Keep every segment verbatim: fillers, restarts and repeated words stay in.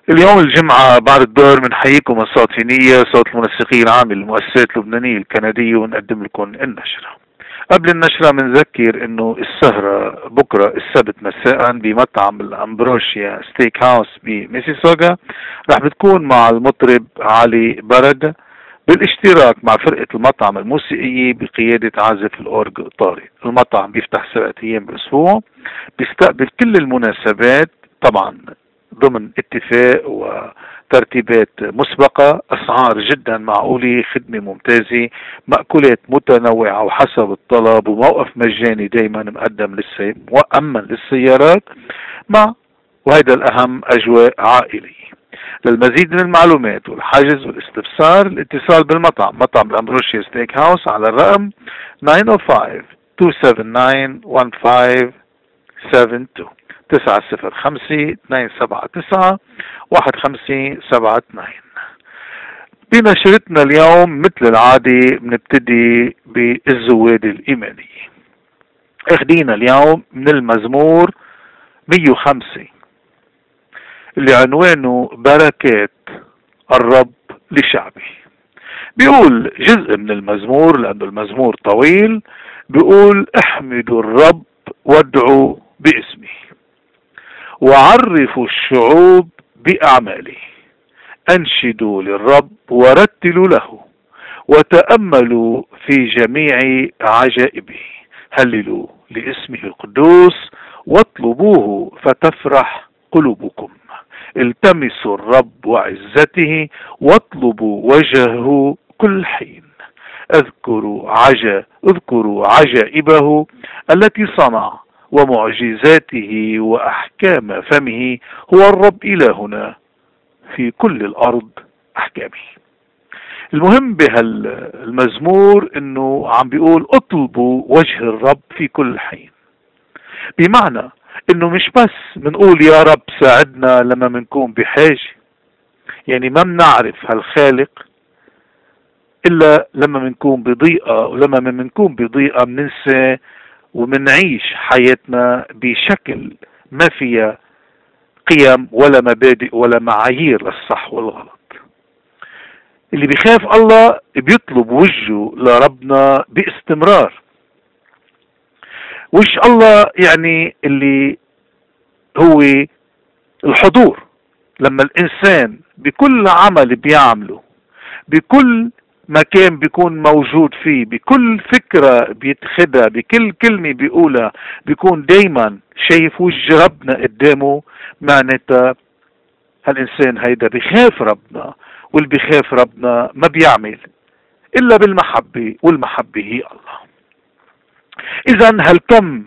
اليوم الجمعة بعد الظهر بنحييكم من صوت في نية، صوت المنسقين العام للمؤسسات اللبنانية الكندية، ونقدم لكم النشرة. قبل النشرة بنذكر انه السهرة بكرة السبت مساء بمطعم الامبروشيا ستيك هاوس بميسيسوغا رح بتكون مع المطرب علي برد بالاشتراك مع فرقة المطعم الموسيقية بقيادة عازف الأورج طارق. المطعم بيفتح سبعة أيام بالأسبوع، بيستقبل كل المناسبات طبعا ضمن اتفاق وترتيبات مسبقة، أسعار جدا معقولة، خدمة ممتازة، مأكولات متنوعة وحسب الطلب، وموقف مجاني دايما مقدم للسي... مؤمن للسيارات، مع وهذا الأهم أجواء عائلية. للمزيد من المعلومات والحجز والاستفسار الاتصال بالمطعم مطعم الأمبروشيا ستيك هاوس على الرقم تسعة صفر خمسة اثنين سبعة تسعة واحد خمسة سبعة اثنين تسعة صفر خمسة اثنين سبعة تسعة واحد خمسة سبعة اثنين. بنشرتنا اليوم مثل العادة بنبتدي بالزواد الإيمانية. اخدينا اليوم من المزمور مية وخمسة اللي عنوانه بركات الرب لشعبه. بيقول جزء من المزمور لأنه المزمور طويل، بيقول احمدوا الرب وادعوا باسمه وعرفوا الشعوب بأعماله، أنشدوا للرب ورتلوا له وتأملوا في جميع عجائبه، هللوا لاسمه القدوس واطلبوه فتفرح قلوبكم، التمسوا الرب وعزته واطلبوا وجهه كل حين، اذكروا عجا اذكروا عجائبه التي صنع ومعجزاته وأحكام فمه، هو الرب إلهنا في كل الأرض أحكامه. المهم بهالمزمور انه عم بيقول اطلبوا وجه الرب في كل حين، بمعنى انه مش بس بنقول يا رب ساعدنا لما بنكون بحاجة، يعني ما بنعرف هالخالق الا لما بنكون بضيقة، ولما بنكون بضيقة بننسى ومنعيش حياتنا بشكل ما فيها قيم ولا مبادئ ولا معايير للصح والغلط. اللي بيخاف الله بيطلب وجهه لربنا باستمرار. وش الله يعني اللي هو الحضور، لما الإنسان بكل عمل بيعمله، بكل مكان بيكون موجود فيه، بكل فكرة بيتخدها، بكل كلمة بيقولها، بيكون دايما شايف وجه ربنا قدامه، معناتها هالإنسان هيدا بيخاف ربنا، واللي بيخاف ربنا ما بيعمل إلا بالمحبة، والمحبة هي الله. إذا هالكم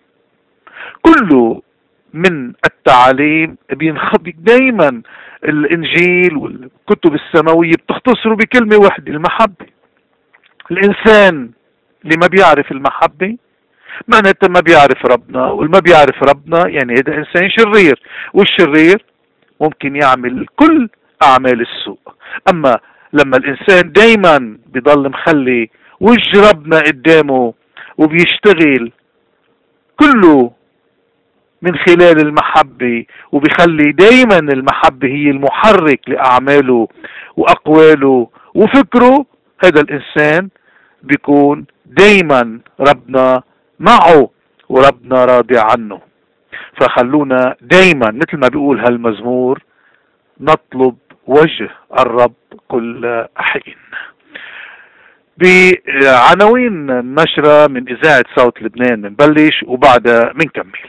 كله من التعاليم بينخبط دايما، الإنجيل والكتب السماوية بتختصره بكلمة واحدة، المحبة. الإنسان اللي ما بيعرف المحبة معناته ما بيعرف ربنا، والما بيعرف ربنا يعني هذا إنسان شرير، والشرير ممكن يعمل كل أعمال السوء. أما لما الإنسان دايما بيضل مخلي وجه ربنا قدامه وبيشتغل كله من خلال المحبة، وبيخلي دايما المحبة هي المحرك لأعماله وأقواله وفكره، هذا الإنسان بيكون دايما ربنا معه وربنا راضي عنه. فخلونا دايما مثل ما بيقول هالمزمور نطلب وجه الرب كل حين. بعناوين النشرة من إذاعة صوت لبنان منبلش وبعدها منكمل.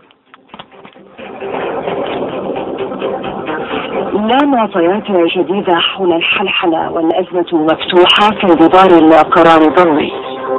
لا معطيات جديدة حول الحلحلة، والأزمة مفتوحة في انتظار القرار الضمني.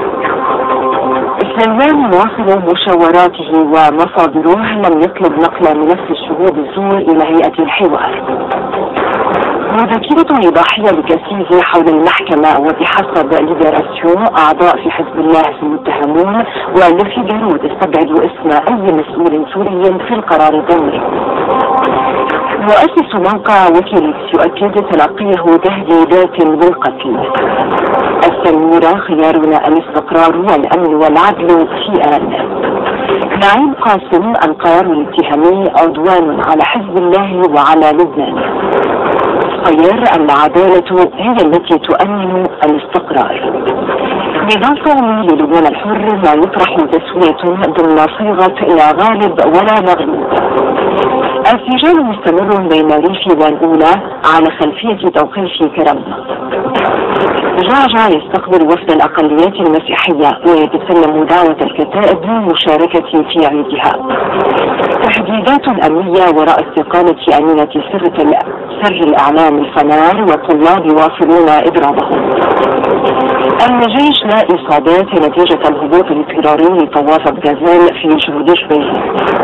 سلمان واصل مشاوراته ومصادره لم يطلب نقل ملف الشهود الزور إلى هيئة الحوار. مذكرة إيضاحية لكسيزي حول المحكمة، وبحسب ليبراسيون أعضاء في حزب الله المتهمون ولوفيغارو استبعدوا اسم أي مسؤول سوري في القرار الضمني. مؤسس موقع ويكيليكس يؤكد تلقيه تهديدات بالقتل. السمورة خيارنا الاستقرار والأمن والعدل في آن. نعيم قاسم القرار الاتهامي عدوان على حزب الله وعلى لبنان. خير العدالة هي التي تؤمن الاستقرار. نظام قومي للبنان الحر لا يطرح تسوية ضمن صيغة لا غالب ولا مغلوب. السجال مستمر بين ريف والأولى على خلفية توقيف كرمنا. جعجع يستقبل وفد الأقليات المسيحية ويتسلم دعوة الكتائب للمشاركة في عيدها. تهديدات أمنية وراء استقالة أمينة سر سر الإعلام الفنار والطلاب يواصلون إضرابهم. الجيش لا إصابات نتيجة الهبوط الاضطراري لطواف غازال في جنوب بيه.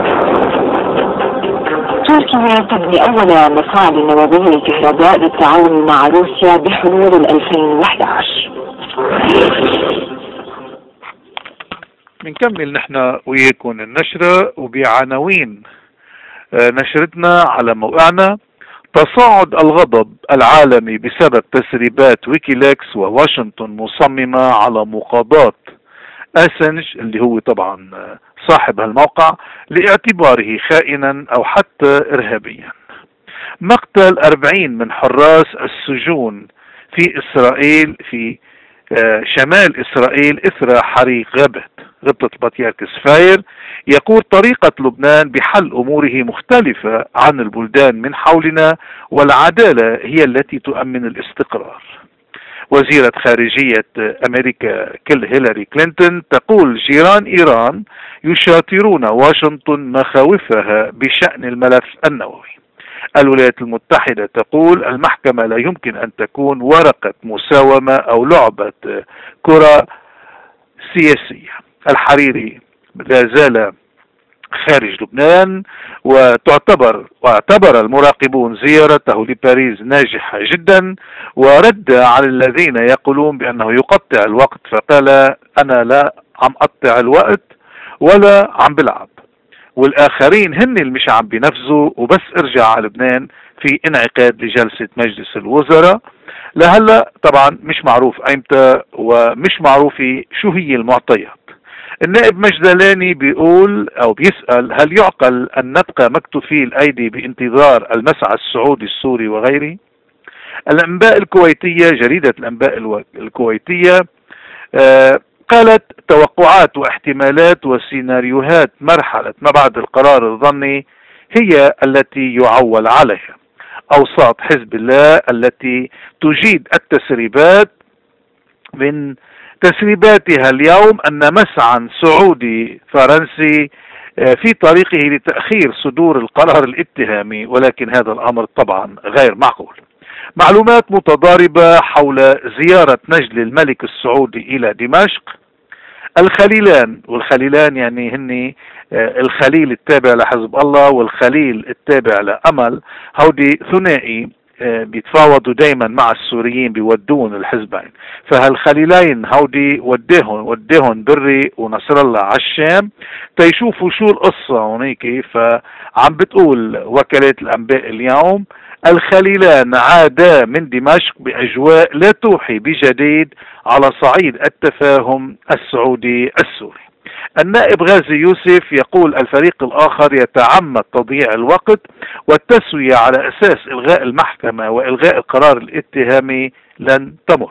تركيا تبني أول مفاعل نووي للكهرباء بالتعاون مع روسيا بحلول ألفين وأحد عشر. بنكمل نحن وياكم النشرة وبعناوين نشرتنا على موقعنا: تصاعد الغضب العالمي بسبب تسريبات ويكيليكس وواشنطن مصممة على مقاضاة أسنج اللي هو طبعا صاحب هالموقع لاعتباره خائنا أو حتى إرهابيا. مقتل أربعين من حراس السجون في إسرائيل في شمال إسرائيل إثر حريق غابة غبطة البطيارك سفاير. يقول طريقة لبنان بحل أموره مختلفة عن البلدان من حولنا، والعدالة هي التي تؤمن الاستقرار. وزيرة خارجية أمريكا كل هيلاري كلينتون تقول جيران إيران يشاطرون واشنطن مخاوفها بشأن الملف النووي. الولايات المتحدة تقول المحكمة لا يمكن أن تكون ورقة مساومة أو لعبة كرة سياسية. الحريري لا زال خارج لبنان، وتعتبر واعتبر المراقبون زيارته لباريس ناجحة جدا، ورد على الذين يقولون بأنه يقطع الوقت فقال أنا لا عم قطع الوقت ولا عم بلعب، والآخرين هن اللي مش عم بنفذوا وبس ارجع على لبنان في انعقاد لجلسة مجلس الوزراء. لهلا طبعا مش معروف ايمتى ومش معروفة شو هي المعطيات. النائب مجدلاني بيقول او بيسأل هل يعقل ان نبقى مكتوفي الايدي بانتظار المسعى السعودي السوري وغيره؟ الانباء الكويتية، جريدة الانباء الكويتية آه قالت توقعات واحتمالات وسيناريوهات مرحلة ما بعد القرار الظني هي التي يعول عليها. أوساط حزب الله التي تجيد التسريبات من تسريباتها اليوم أن مسعى سعودي فرنسي في طريقه لتأخير صدور القرار الاتهامي، ولكن هذا الأمر طبعا غير معقول. معلومات متضاربة حول زيارة نجل الملك السعودي إلى دمشق. الخليلان، والخليلان يعني هني الخليل التابع لحزب الله والخليل التابع لأمل، هودي ثنائي بيتفاوضوا دايما مع السوريين بيودون الحزبين. فهالخليلين هودي وديهم وديهم بري ونصر الله على الشام تيشوفوا شو القصة هونيك. فعم بتقول وكالة الأنباء اليوم الخليلان عادا من دمشق بأجواء لا توحي بجديد على صعيد التفاهم السعودي السوري. النائب غازي يوسف يقول الفريق الآخر يتعمد تضييع الوقت والتسوية على أساس إلغاء المحكمة وإلغاء القرار الاتهامي لن تمر.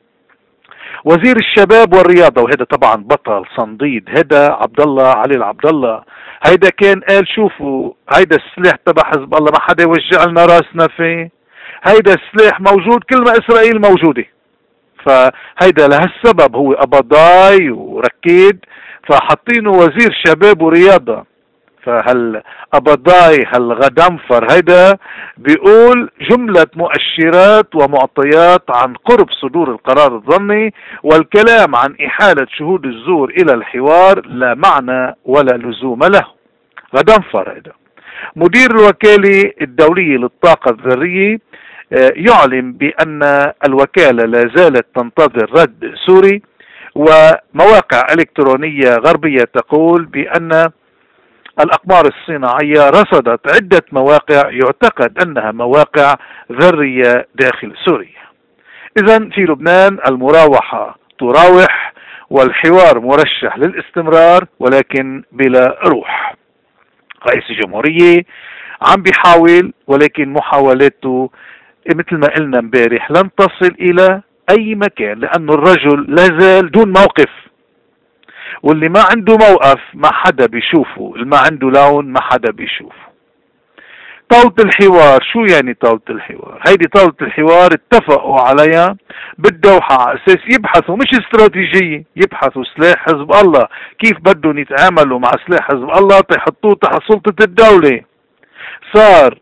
وزير الشباب والرياضة، وهذا طبعا بطل صنديد، هذا عبد الله علي العبد الله، هيدا كان قال شوفوا هيدا السلاح تبع حزب الله ما حدا يوجع لنا راسنا فيه، هيدا السلاح موجود كل ما إسرائيل موجودة. فهيدا لهالسبب هو قبضاي وركيد فحطينه وزير شباب ورياضة. فهل قبضاي هالغدنفر هيدا بيقول جملة مؤشرات ومعطيات عن قرب صدور القرار الظني، والكلام عن إحالة شهود الزور إلى الحوار لا معنى ولا لزوم له. غدنفر هيدا. مدير الوكالة الدولية للطاقة الذرية يعلن بأن الوكالة لا زالت تنتظر رد سوري، ومواقع إلكترونية غربية تقول بأن الأقمار الصناعية رصدت عدة مواقع يعتقد أنها مواقع ذرية داخل سوريا. إذن في لبنان المراوحة تراوح والحوار مرشح للاستمرار ولكن بلا روح. رئيس الجمهورية عم بيحاول، ولكن محاولاته مثل ما قلنا امبارح لن تصل الى اي مكان، لانه الرجل لازال دون موقف، واللي ما عنده موقف ما حدا بيشوفه، اللي ما عنده لون ما حدا بيشوفه. طاولة الحوار، شو يعني طاولة الحوار؟ هيدي طاولة الحوار اتفقوا عليها بالدوحة على اساس يبحثوا مش استراتيجية، يبحثوا سلاح حزب الله، كيف بدهم يتعاملوا مع سلاح حزب الله تحطوه تحت سلطة الدولة. صار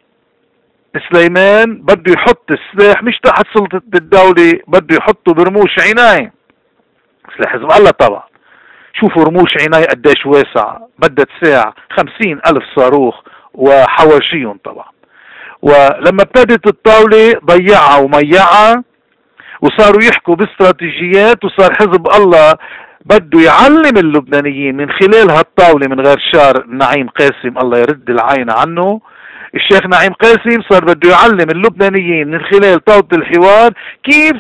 سليمان بده يحط السلاح مش تحت سلطة الدولة، بده يحطه برموش عناية. سلاح حزب الله طبعا، شوفوا رموش عناية قديش واسع، بدها تساع خمسين ألف صاروخ وحواشيهم طبعا. ولما ابتدت الطاولة ضيعها وميعها، وصاروا يحكوا باستراتيجيات، وصار حزب الله بده يعلم اللبنانيين من خلال هالطاولة من غير شار نعيم قاسم الله يرد العين عنه. الشيخ نعيم قاسم صار بده يعلم اللبنانيين من خلال طاولة الحوار كيف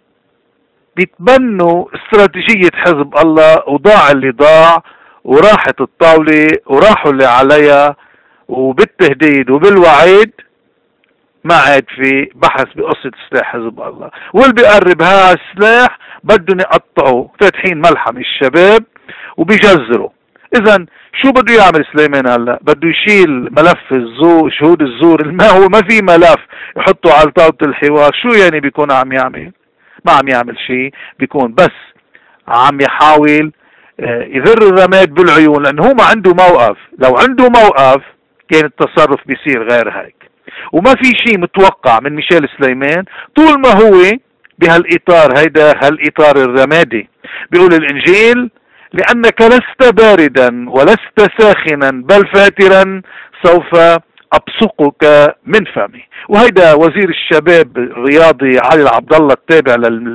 بيتبنوا استراتيجية حزب الله، وضاع اللي ضاع، وراحت الطاولة وراحوا اللي عليها، وبالتهديد وبالوعيد ما عاد في بحث بقصة سلاح حزب الله. واللي بيقرب ها السلاح بدهم يقطعوا، فاتحين ملحم الشباب وبيجزروا. اذا شو بده يعمل سليمان هلا؟ بده يشيل ملف الزور، شهود الزور، ما هو ما في ملف يحطه على طاولة الحوار. شو يعني بيكون عم يعمل؟ ما عم يعمل شيء، بيكون بس عم يحاول يذر الرماد بالعيون، لانه هو ما عنده موقف. لو عنده موقف كان التصرف بيصير غير هيك. وما في شيء متوقع من ميشيل سليمان طول ما هو بهالاطار هيدا، هالاطار الرمادي. بيقول الانجيل: لانك لست باردا ولست ساخنا بل فاترا سوف ابصقك من فمي. وهيدا وزير الشباب الرياضي علي العبد الله التابع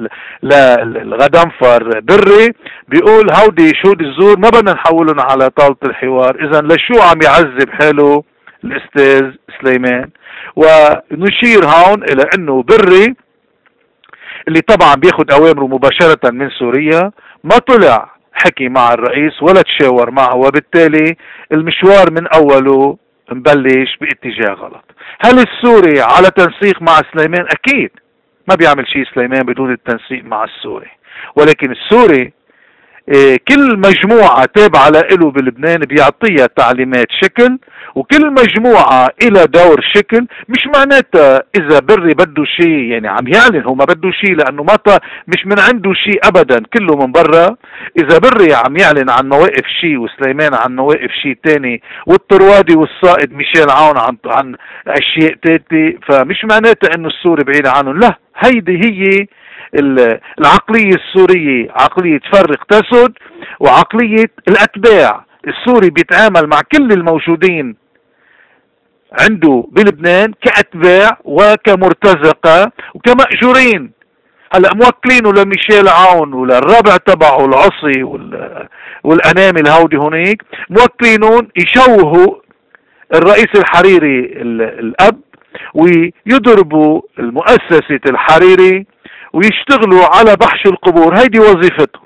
للغضنفر بري بيقول هودي شهود الزور ما بدنا نحولهم على طاولة الحوار. اذا لشو عم يعذب حاله الاستاذ سليمان؟ ونشير هون الى انه بري اللي طبعا بياخد اوامره مباشرة من سوريا ما طلع حكي مع الرئيس ولا تشاور معه، وبالتالي المشوار من اوله مبلش باتجاه غلط. هل السوري على تنسيق مع سليمان؟ اكيد ما بيعمل شيء سليمان بدون التنسيق مع السوري، ولكن السوري كل مجموعة تابعة له بلبنان بيعطيها تعليمات شكل، وكل مجموعة إلى دور شكل. مش معناتها إذا بري بده شيء يعني عم يعلن هو ما بده شيء، لأنه ما مش من عنده شيء أبدا، كله من برا. إذا بري عم يعلن عن مواقف شيء وسليمان عن مواقف شيء تاني، والطروادي والصائد ميشيل عون عن عن أشياء تانية، فمش معناتها إنه السوري بعيد عنهم. لا، هيدي هي العقلية السورية، عقلية فرق تسد، وعقلية الأتباع. السوري بيتعامل مع كل الموجودين عنده بلبنان كأتباع وكمرتزقة وكمأجورين. هلا موكلينه لميشيل عون وللربع تبعه العصي والأنامل هودي هونيك، موكلينهم يشوهوا الرئيس الحريري الأب، ويضربوا المؤسسة الحريري، ويشتغلوا على بحش القبور. هيدي وظيفته.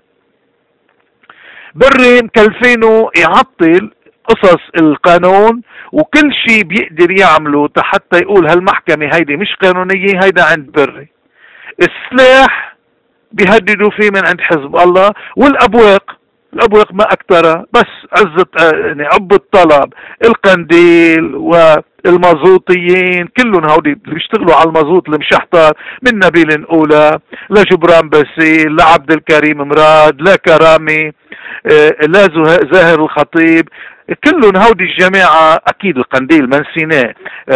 بري مكلفينه يعطل قصص القانون وكل شيء بيقدر يعمله حتى يقول هالمحكمة هيدي مش قانونية، هيدا عند بري. السلاح بيهددوا فيه من عند حزب الله، والأبواق، الأبواق ما أكترها، بس عزة يعني عب الطلب، القنديل والمازوطيين كلهم هودي اللي بيشتغلوا على المازوط المشحطر، من نبيل أولى لجبران باسيل لعبد الكريم مراد لكرامي لا زاهر الخطيب، كلهم هودي الجماعة. أكيد القنديل ما نسيناه،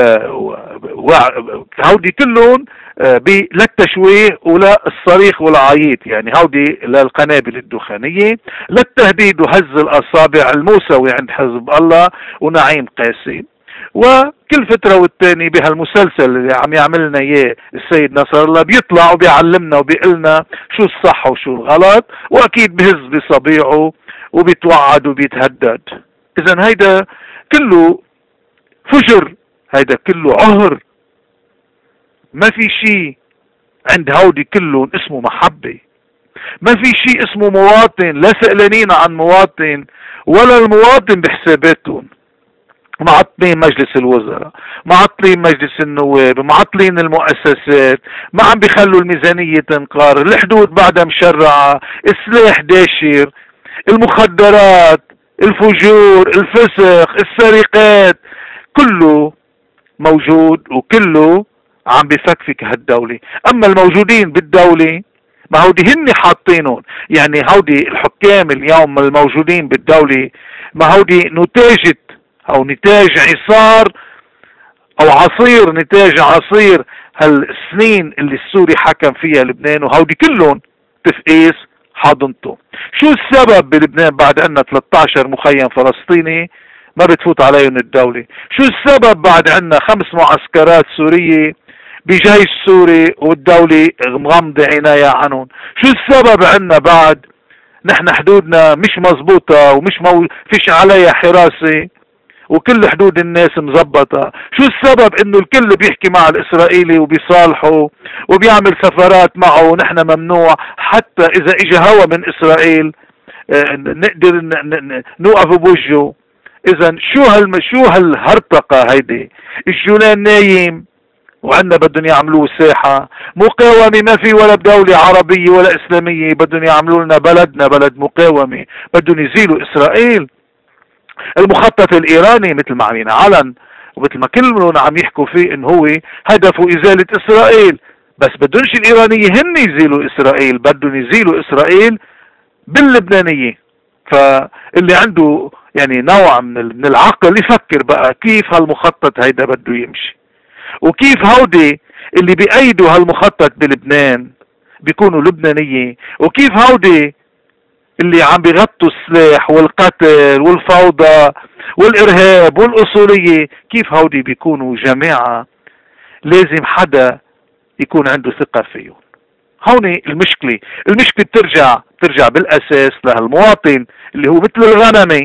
هودي كلهم للتشويه ولا الصريخ والعيط، يعني هودي للقنابل الدخانية، للتهديد وهز الأصابع الموسوي عند حزب الله ونعيم قاسم. وكل فترة والتاني بهالمسلسل اللي عم يعملنا اياه السيد نصر الله بيطلع وبيعلمنا وبيقلنا شو الصح وشو الغلط، واكيد بهز بصبيعه وبيتوعد وبيتهدد. اذا هيدا كله فجر، هيدا كله عهر. ما في شيء عند هودي كلهم اسمه محبة. ما في شيء اسمه مواطن، لا سألانين عن مواطن ولا المواطن بحساباتهم. معطلين مجلس الوزراء، معطلين مجلس النواب، معطلين المؤسسات، ما عم بيخلوا الميزانية تنقار، الحدود بعدها مشرعة، السلاح داشر، المخدرات، الفجور، الفسق، السرقات، كله موجود وكله عم بفكفك هالدولة. اما الموجودين بالدولة ما هودي هن حاطينهم، يعني هودي الحكام اليوم الموجودين بالدولة ما هودي نتاجة او نتاج عصار او عصير، نتاج عصير هالسنين اللي السوري حكم فيها لبنان، وهودي كلهم تفقيس حاضنته. شو السبب بلبنان بعد عنا ثلاثة عشر مخيم فلسطيني ما بتفوت عليهم الدولة؟ شو السبب بعد عنا خمس معسكرات سورية بجيش سوري والدولة مغمضة عناية عنهم؟ شو السبب عنا بعد نحن حدودنا مش مزبوطة ومش مو فيش عليها حراسة وكل حدود الناس مزبطة؟ شو السبب انه الكل بيحكي مع الاسرائيلي وبيصالحه وبيعمل سفرات معه ونحن ممنوع حتى اذا اجى هوا من اسرائيل نقدر نوقف بوجهه؟ اذا شو هال شو هالهرطقة هيدي؟ الجولان نايم وعندنا بدهم يعملوه ساحة مقاومة، ما في ولا بدولة عربية ولا اسلامية بدهم يعملوا لنا بلدنا بلد مقاومة، بدهم يزيلوا اسرائيل. المخطط الايراني مثل ما عم ينعلن ومثل ما كلهم عم يحكوا فيه انه هو هدفه ازالة اسرائيل، بس بدونش الايرانية هن يزيلوا اسرائيل، بدهم يزيلوا اسرائيل باللبنانية. فاللي عنده يعني نوع من العقل يفكر بقى كيف هالمخطط هيدا بده يمشي، وكيف هودي اللي بيأيدوا هالمخطط بلبنان بيكونوا لبنانية، وكيف هودي اللي عم بيغطوا السلاح والقتل والفوضى والإرهاب والأصولية كيف هودي بيكونوا جماعة لازم حدا يكون عنده ثقة فيهم. هون المشكلة، المشكلة بترجع بترجع بالأساس لهالمواطن اللي هو مثل الغنمي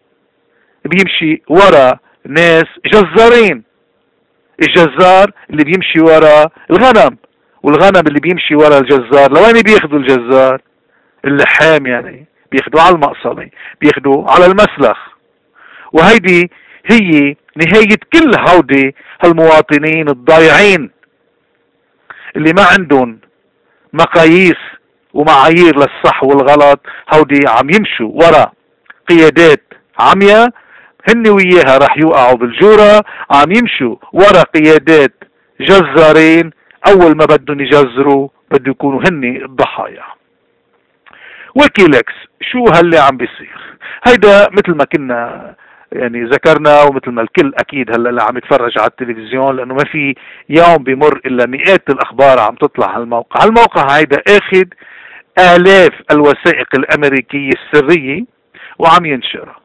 بيمشي ورا ناس جزارين. الجزار اللي بيمشي ورا الغنم، والغنم اللي بيمشي ورا الجزار لوين بياخدوا الجزار؟ اللحام يعني بياخدوا على المقصلة، بياخدوا على المسلخ. وهيدي هي نهاية كل هودي هالمواطنين الضايعين اللي ما عندهم مقاييس ومعايير للصح والغلط. هودي عم يمشوا ورا قيادات عمياء هن وياها راح يوقعوا بالجورة، عم يمشوا ورا قيادات جزارين اول ما بدهم يجزروا بده يكونوا هن الضحايا. ويكيليكس شو هاللي عم بيصير؟ هيدا مثل ما كنا يعني ذكرنا ومثل ما الكل اكيد هلا اللي عم يتفرج على التلفزيون، لانه ما في يوم بيمر الا مئات الاخبار عم تطلع على الموقع. هالموقع هيدا اخذ الاف الوثائق الامريكية السرية وعم ينشرها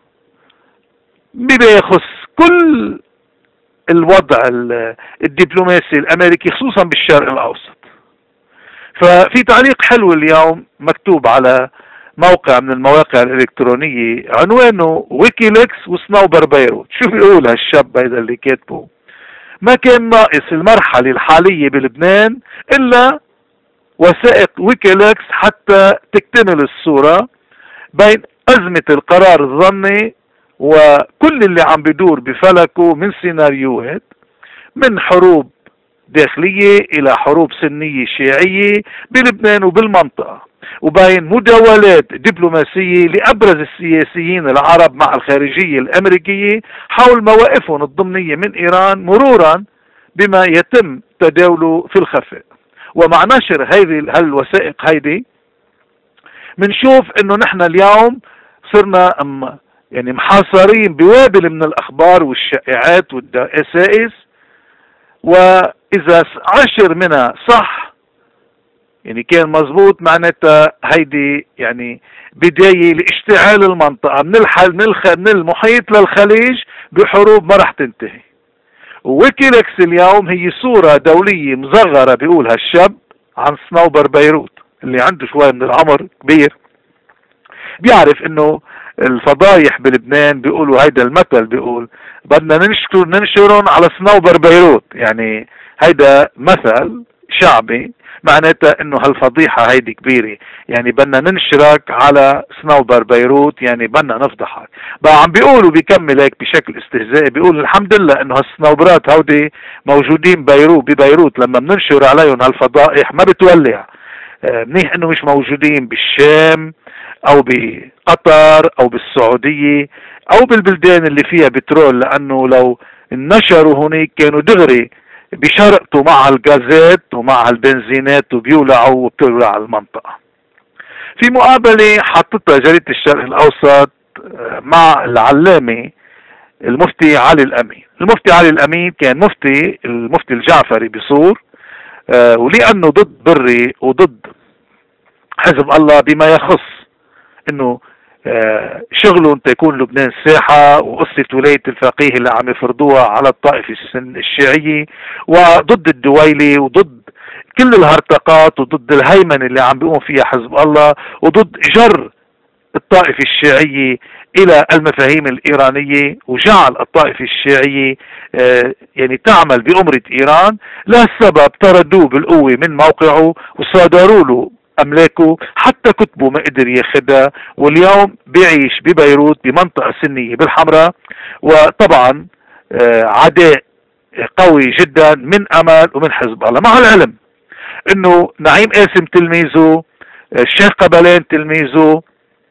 بما يخص كل الوضع الدبلوماسي الامريكي خصوصا بالشرق الاوسط. ففي تعليق حلو اليوم مكتوب على موقع من المواقع الالكترونية عنوانه ويكيليكس وسنوبر بيروت. شو بيقول هالشاب هيدا اللي كاتبه؟ ما كان ناقص المرحلة الحالية بلبنان الا وثائق ويكيليكس حتى تكتمل الصورة بين ازمة القرار الظني وكل اللي عم بدور بفلكه من سيناريوهات، من حروب داخلية الى حروب سنية شيعية بلبنان وبالمنطقة، وبين مداولات دبلوماسية لابرز السياسيين العرب مع الخارجية الامريكية حول مواقفهم الضمنية من ايران، مرورا بما يتم تداوله في الخفاء. ومع نشر هذه هالوثائق هيدي منشوف انه نحن اليوم صرنا يعني محاصرين بوابل من الاخبار والشائعات والدسائس، واذا عشر منها صح يعني كان مزبوط معناتها هيدي يعني بداية لاشتعال المنطقة من الحل من, الخ... من المحيط للخليج بحروب ما رح تنتهي. ويكيليكس اليوم هي صورة دولية مصغرة بيقول هالشاب عن سنوبر بيروت اللي عنده شوي من العمر كبير، بيعرف انه الفضايح بلبنان بيقولوا هيدا المثل بيقول بدنا ننشر ننشرهم على سنوبر بيروت، يعني هيدا مثل شعبي، معناتها انه هالفضيحة هيدي كبيرة، يعني بدنا ننشرك على سنوبر بيروت، يعني بدنا نفضحك. بقى عم بيقولوا بيكمل هيك بشكل استهزائي، بيقول الحمد لله انه هالسنوبرات هودي موجودين بيروت ببيروت، لما بننشر عليهم هالفضائح ما بتولع. منيح انه مش موجودين بالشام او بقطر او بالسعودية او بالبلدان اللي فيها بترول، لانه لو نشروا هناك كانوا دغري بيشرقطوا مع الغازات ومع البنزينات وبيولعوا وبتولع المنطقة. في مقابلة حطتها جريدة الشرق الأوسط مع العلامة المفتي علي الأمين. المفتي علي الأمين كان مفتي المفتي الجعفري بصور، ولأنه ضد بري وضد حزب الله بما يخص انه شغله انت يكون لبنان ساحة، وقصة ولاية الفقيه اللي عم يفرضوها على الطائفة الشيعية، وضد الدويلي وضد كل الهرطقات وضد الهيمنة اللي عم بيقوم فيها حزب الله، وضد جر الطائفة الشيعية الى المفاهيم الايرانية، وجعل الطائفة الشيعية يعني تعمل بأمرة ايران. لهالسبب طردوه بالقوة من موقعه وصادروا له املاكه، حتى كتبه ما قدر ياخدها، واليوم بيعيش ببيروت بمنطقة سنية بالحمراء، وطبعا عداء قوي جدا من امل ومن حزب الله، مع العلم انه نعيم قاسم تلميذه، الشيخ قبلان تلميذه،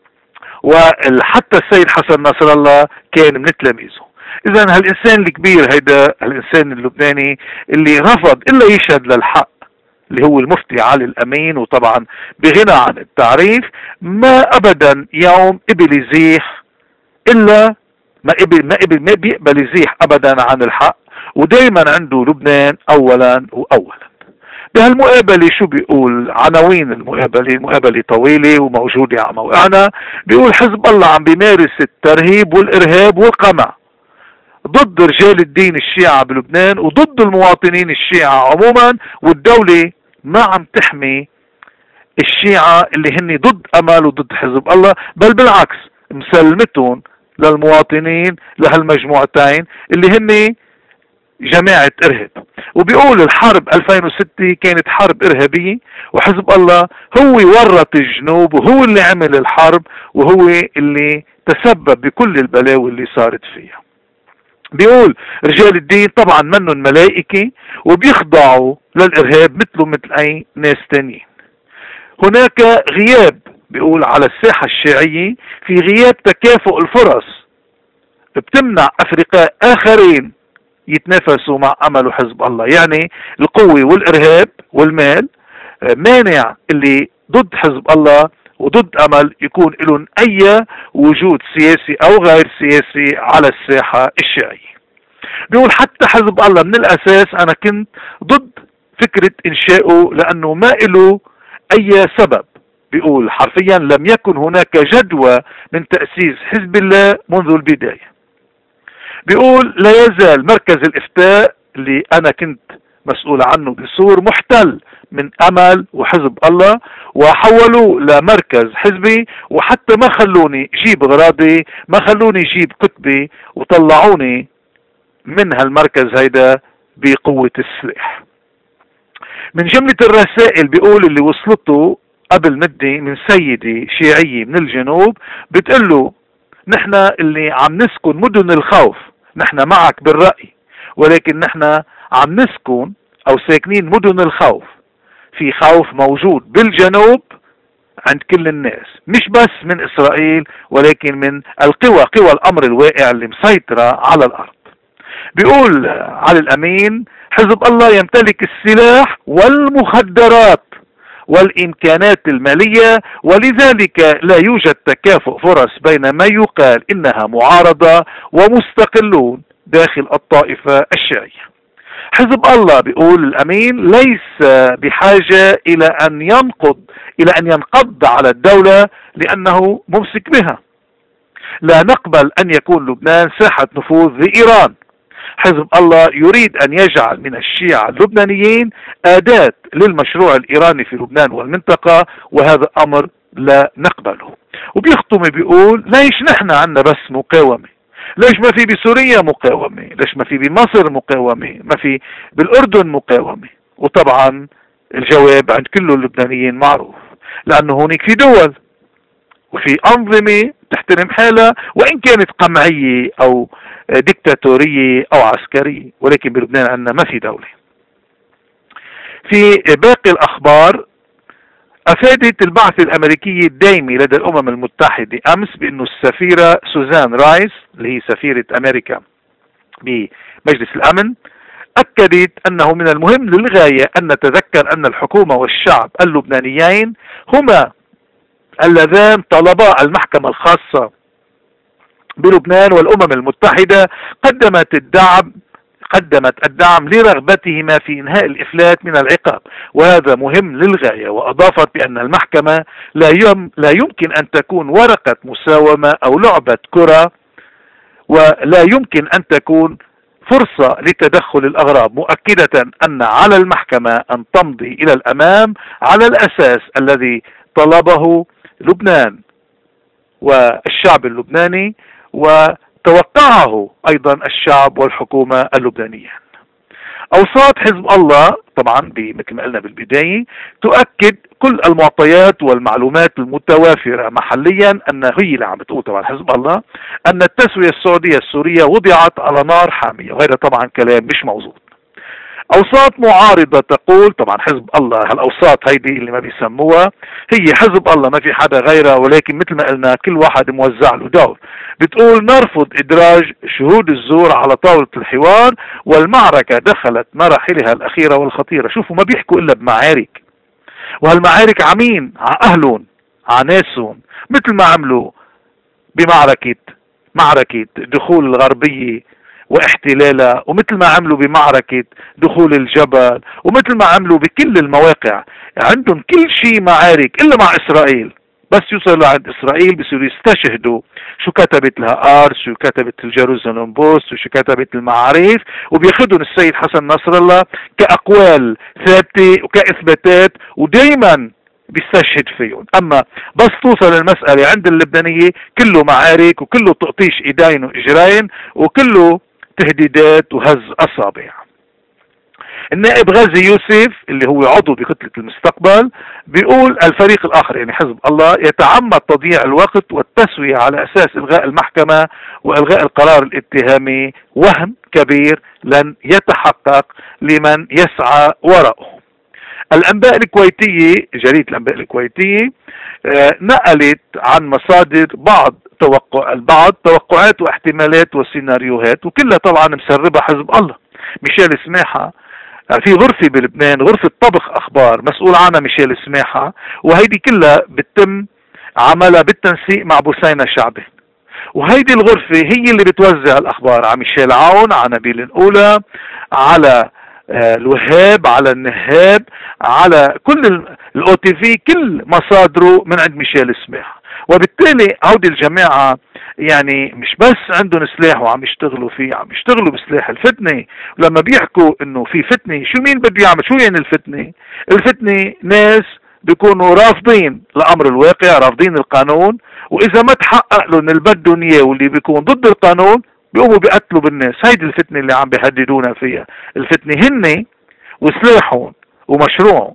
وحتى السيد حسن نصر الله كان من تلاميذه. اذا هالانسان الكبير هيدا الانسان اللبناني اللي رفض الا يشهد للحق اللي هو المفتي علي الأمين، وطبعا بغنى عن التعريف، ما أبدا يوم قبل يزيح إلا ما قبل ما قبل ما بيقبل يزيح أبدا عن الحق، ودايما عنده لبنان أولا وأولا. بهالمقابلة شو بيقول عناوين المقابلة؟ المقابلة طويلة وموجودة على موقعنا. بيقول حزب الله عم بيمارس الترهيب والإرهاب والقمع ضد رجال الدين الشيعة بلبنان وضد المواطنين الشيعة عموما، والدولة ما عم تحمي الشيعة اللي هن ضد أمل وضد حزب الله، بل بالعكس مسلمتهم للمواطنين لهالمجموعتين اللي هن جماعة إرهاب. وبيقول الحرب ألفين وستة كانت حرب إرهابية، وحزب الله هو ورط الجنوب وهو اللي عمل الحرب وهو اللي تسبب بكل البلاوي اللي صارت فيها. بيقول رجال الدين طبعا منهم ملائكة وبيخضعوا للإرهاب مثله مثل أي ناس تانيين. هناك غياب، بيقول على الساحة الشيعية في غياب تكافؤ الفرص بتمنع أفرقاء آخرين يتنافسوا مع أمل وحزب الله، يعني القوة والإرهاب والمال مانع اللي ضد حزب الله وضد أمل يكون لهم أي وجود سياسي أو غير سياسي على الساحة الشيعية. بيقول حتى حزب الله من الأساس أنا كنت ضد فكرة إنشائه لأنه ما له أي سبب. بيقول حرفيا لم يكن هناك جدوى من تأسيس حزب الله منذ البداية. بيقول لا يزال مركز الإفتاء اللي أنا كنت مسؤول عنه بصور محتل من أمل وحزب الله، وحولوا لمركز حزبي، وحتى ما خلوني جيب غراضي، ما خلوني جيب كتبي، وطلعوني من هالمركز هيدا بقوة السلاح. من جملة الرسائل بيقول اللي وصلته قبل مدة من سيدة شيعية من الجنوب بتقله نحن اللي عم نسكن مدن الخوف، نحن معك بالرأي، ولكن نحن عم نسكن او ساكنين مدن الخوف. في خوف موجود بالجنوب عند كل الناس، مش بس من اسرائيل ولكن من القوى، قوى الامر الواقع اللي مسيطرة على الارض. بيقول علي الامين حزب الله يمتلك السلاح والمخدرات والامكانات المالية، ولذلك لا يوجد تكافؤ فرص بين ما يقال انها معارضة ومستقلون داخل الطائفة الشيعية. حزب الله بيقول الامين ليس بحاجة الى ان ينقض الى ان ينقض على الدولة لانه ممسك بها. لا نقبل ان يكون لبنان ساحة نفوذ لإيران. حزب الله يريد ان يجعل من الشيعة اللبنانيين أداة للمشروع الإيراني في لبنان والمنطقة، وهذا امر لا نقبله. وبيختم بيقول ليش نحن عنا بس مقاومة؟ ليش ما في بسوريا مقاومة؟ ليش ما في بمصر مقاومة؟ ما في بالأردن مقاومة؟ وطبعا الجواب عند كل اللبنانيين معروف، لأنه هونيك في دول وفي أنظمة تحترم حالها وإن كانت قمعية أو ديكتاتورية أو عسكرية، ولكن بلبنان عندنا ما في دولة. في باقي الأخبار، أفادت البعثة الأمريكية الدائمة لدى الأمم المتحدة أمس بأنه السفيرة سوزان رايس اللي هي سفيرة أمريكا بمجلس الأمن أكدت أنه من المهم للغاية أن نتذكر أن الحكومة والشعب اللبنانيين هما اللذان طلبا المحكمة الخاصة بلبنان، والأمم المتحدة قدمت الدعم قدمت الدعم لرغبتهما في إنهاء الإفلات من العقاب، وهذا مهم للغاية. وأضافت بأن المحكمة لا يم لا يمكن أن تكون ورقة مساومة أو لعبة كرة، ولا يمكن أن تكون فرصة لتدخل الأغراب، مؤكدة أن على المحكمة أن تمضي إلى الأمام على الأساس الذي طلبه لبنان والشعب اللبناني وتوقعه أيضا الشعب والحكومة اللبنانية. أوساط حزب الله طبعا مثل ما قلنا بالبداية تؤكد كل المعطيات والمعلومات المتوافرة محليا أن هي اللي عم بتقول طبعا حزب الله أن التسوية السعودية السورية وضعت على نار حامية، وهذا طبعا كلام مش موجود. أوساط معارضة تقول طبعا حزب الله، هالأوساط هيدي اللي ما بيسموها هي حزب الله ما في حدا غيرها، ولكن مثل ما قلنا كل واحد موزع له دور. بتقول نرفض إدراج شهود الزور على طاولة الحوار، والمعركة دخلت مراحلها الأخيرة والخطيرة. شوفوا ما بيحكوا إلا بمعارك، وهالمعارك عمين ع أهلهم ع ناسهم، مثل ما عملوا بمعركة معركة دخول الغربية واحتلالها، ومثل ما عملوا بمعركة دخول الجبل، ومثل ما عملوا بكل المواقع. عندهم كل شيء معارك إلا مع إسرائيل. بس يوصلوا عند إسرائيل بيصيروا يستشهدوا شو كتبت لها آرس، شو كتبت الجيروزالم بوست، وشو كتبت المعاريف، وبياخذهم السيد حسن نصر الله كأقوال ثابتة وكإثباتات، ودايما بيستشهد فيهم. أما بس توصل المسألة عند اللبنانية كله معارك وكله تقطيش إيدين وإجرين وكله تهديدات وهز أصابع. النائب غازي يوسف اللي هو عضو بكتلة المستقبل بيقول الفريق الآخر يعني حزب الله يتعمد تضييع الوقت والتسوية على أساس إلغاء المحكمة وإلغاء القرار الاتهامي، وهم كبير لن يتحقق لمن يسعى وراءه. الأنباء الكويتية، جريدة الأنباء الكويتية نقلت عن مصادر بعض توقع البعض توقعات واحتمالات وسيناريوهات، وكلها طبعا مسربها حزب الله. ميشيل سماحة في غرفة بلبنان، غرفة طبخ أخبار مسؤول عنها ميشيل سماحة، وهيدي كلها بتم عملها بالتنسيق مع بوسينة شعبي، وهيدي الغرفة هي اللي بتوزع الأخبار على ميشيل عون، على نبيل الأولى، على الوهاب، على النهاب، على كل الأو تي في، كل مصادره من عند ميشيل سماحة. وبالتالي هودي الجماعة يعني مش بس عندهم سلاح وعم يشتغلوا فيه، عم يشتغلوا بسلاح الفتنة. ولما بيحكوا انه في فتنة، شو مين بده يعمل؟ شو يعني الفتنة؟ الفتنة ناس بيكونوا رافضين لأمر الواقع، رافضين القانون، واذا ما تحقق لهم اللي بدهم اياه واللي بيكون ضد القانون بيقوموا بيقتلوا بالناس. هيدي الفتنة اللي عم بيهددونا فيها. الفتنة هن وسلاحهم ومشروعهم.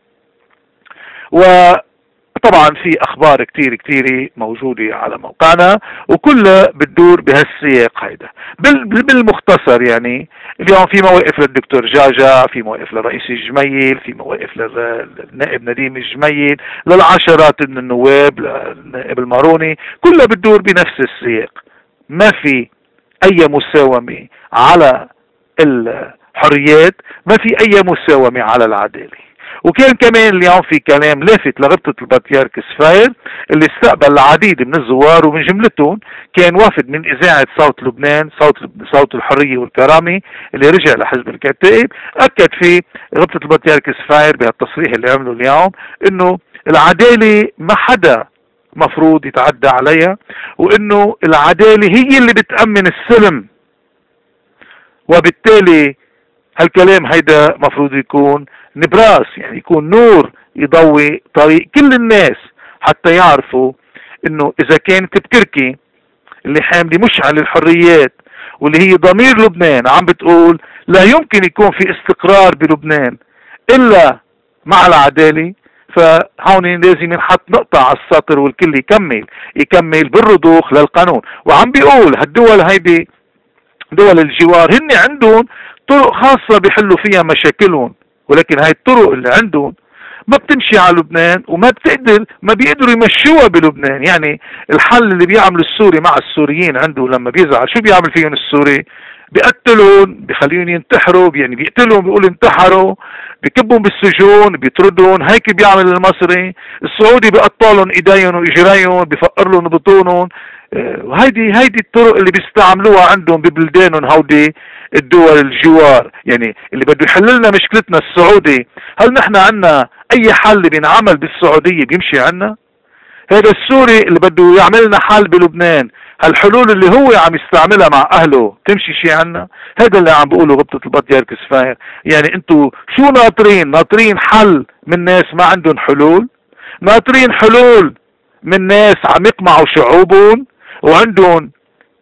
وطبعا في اخبار كتير كتير موجودة على موقعنا وكلها بتدور بهالسياق هيدا. بالمختصر يعني اليوم في مواقف للدكتور جاجا، في مواقف للرئيس الجميل، في مواقف للنائب نديم الجميل، للعشرات من النواب، للنائب الماروني، كلها بتدور بنفس السياق. ما في اي مساومة على الحريات، ما في اي مساومة على العدالة. وكان كمان اليوم في كلام لافت لغبطة البطريرك سفاير اللي استقبل العديد من الزوار، ومن جملتهم كان وافد من اذاعة صوت لبنان، صوت صوت الحرية والكرامة اللي رجع لحزب الكتائب. اكد فيه غبطة البطريرك سفاير بهالتصريح اللي عمله اليوم انه العدالة ما حدا مفروض يتعدى عليها، وانه العدالة هي اللي بتأمن السلم. وبالتالي هالكلام هيدا مفروض يكون نبراس، يعني يكون نور يضوي طريق كل الناس حتى يعرفوا انه اذا كانت بتركي اللي حاملة مشعل الحريات واللي هي ضمير لبنان عم بتقول لا يمكن يكون في استقرار بلبنان الا مع العدالة، فهون لازم ينحط نقطة على السطر والكل يكمل يكمل بالرضوخ للقانون. وعم بيقول هالدول هيدي دول الجوار هن عندهم طرق خاصة بيحلوا فيها مشاكلهم، ولكن هاي الطرق اللي عندهم ما بتمشي على لبنان وما بتقدر ما بيقدروا يمشوها بلبنان. يعني الحل اللي بيعمل السوري مع السوريين عنده لما بيزعل شو بيعمل فيهم السوري؟ بيقتلون، بيخليهم ينتحروا، يعني بيقتلهم بيقول انتحروا، بكبهم بالسجون، بيطردهم. هيك بيعمل المصري. السعودي بيقطع لهم ايديهم واجريهم، بيفقر لهم بطونهم. وهيدي هيدي الطرق اللي بيستعملوها عندهم ببلدانهم هودي الدول الجوار. يعني اللي بده يحل لنا مشكلتنا السعودي، هل نحن عنا اي حل بينعمل بالسعودية بيمشي عنا؟ هذا السوري اللي بده يعمل لنا حل بلبنان، هالحلول اللي هو عم يستعملها مع اهله تمشي شي عنا؟ هذا اللي عم بقوله غبطة البطيارك سفاير. يعني انتو شو ناطرين؟ ناطرين حل من ناس ما عندهم حلول؟ ناطرين حلول من ناس عم يقمعوا شعوبهم وعندهم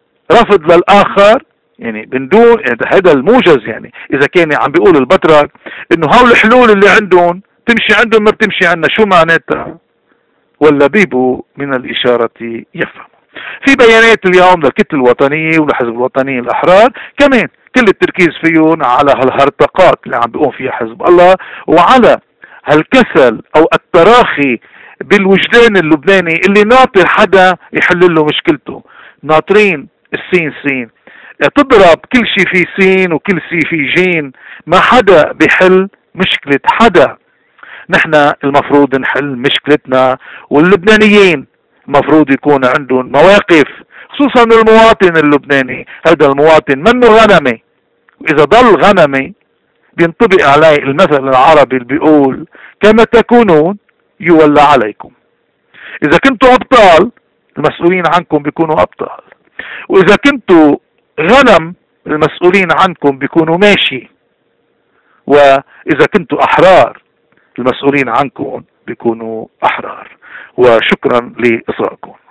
رفض للاخر؟ يعني من دون هذا الموجز. يعني اذا كان عم بيقول البطرك انه هول الحلول اللي عندهم تمشي عندهم ما بتمشي عنا، شو معناتها؟ واللبيب من الاشارة يفهم. في بيانات اليوم للكتلة الوطنية ولحزب الوطنيين الأحرار كمان كل التركيز فيهم على هالهرطقات اللي عم بيقوم فيها حزب الله، وعلى هالكسل أو التراخي بالوجدان اللبناني اللي ناطر حدا يحل له مشكلته. ناطرين السين سين، تضرب كل شيء في سين وكل شيء في جين، ما حدا بيحل مشكلة حدا. نحن المفروض نحل مشكلتنا، واللبنانيين المفروض يكون عندهم مواقف، خصوصا المواطن اللبناني. هذا المواطن منه غنمي، واذا ضل غنمي بينطبق عليه المثل العربي اللي بيقول كما تكونون يولى عليكم. اذا كنتوا ابطال المسؤولين عنكم بيكونوا ابطال، واذا كنتوا غنم المسؤولين عنكم بيكونوا ماشي، واذا كنتوا احرار المسؤولين عنكم بيكونوا احرار. وشكرا لإصغائكم.